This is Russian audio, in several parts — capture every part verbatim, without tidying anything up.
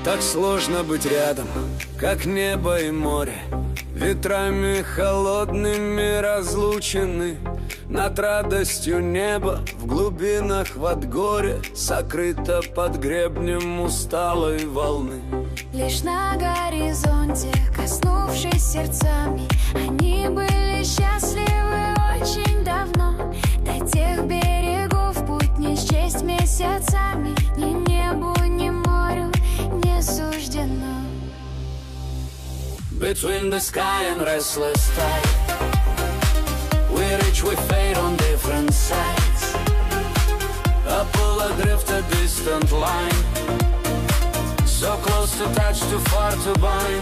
Так сложно быть рядом, как небо и море, ветрами холодными разлучены. Над радостью неба в глубинах вод горе сокрыто под гребнем усталой волны. Лишь на горизонте, коснувшись сердцами, они были счастливы очень давно. До тех берегов путь не счесть месяцами, ни небу, ни морю не суждено. Between the sky and restless tide, we reach, we fade on different sides. A pull adrift, a distant line, so close to touch, too far to bind.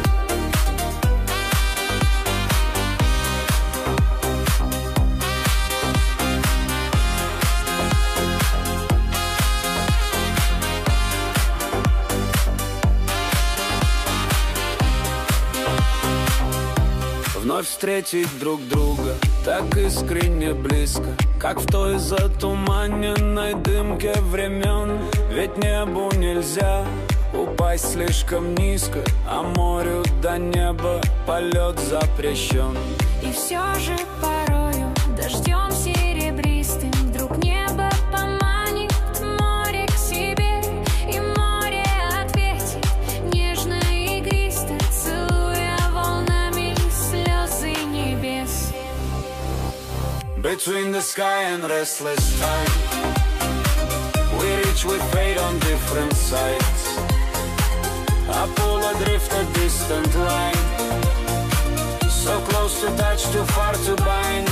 Вновь встретить друг друга так искренне близко, как в той затуманенной дымке времен. Ведь небу нельзя упасть слишком низко, а морю до неба полет запрещен. И все же порою дождем серебристым вдруг небо поманит море к себе, и море ответит нежно и игристо, целуя волнами слезы небес. Between the sky and restless tide, we reach, we fade on different sides. I pull adrift, a distant line, so close to touch, too far to bind.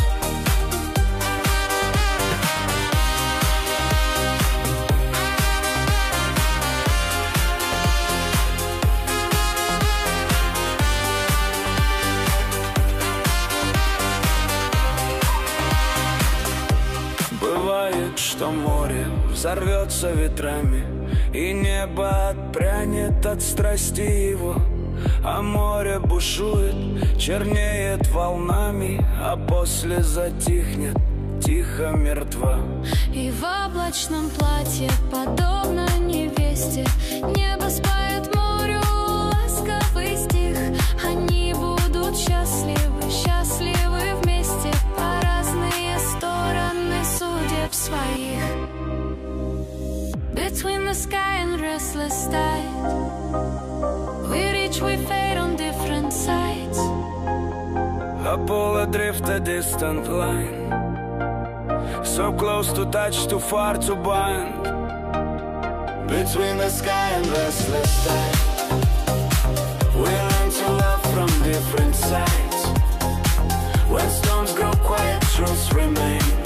Бывает, что море взорвется ветрами, и небо отпрянет от страсти его, а море бушует, чернеет волнами, а после затихнет, тихо мертва. И в облачном платье, подобно невесте, небо споет морю ласковый стих. Они будут счастливы, счастливы вместе по разные стороны судеб своих. Between the sky and restless tide, we reach, we fade on different sides. A pull adrift, a distant line, so close to touch, too far to bind. Between the sky and restless tide, we learn to love from different sides. When storms grow quiet, truths remain.